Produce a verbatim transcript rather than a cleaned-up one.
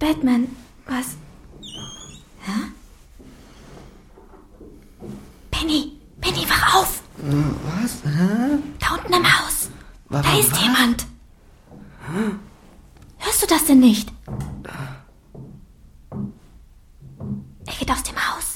Batman, was? Hä? Penny, Penny, wach auf! Was? Hä? Da unten im Haus. Was, da ist was? jemand. Hä? Hörst du das denn nicht? Er geht aus dem Haus.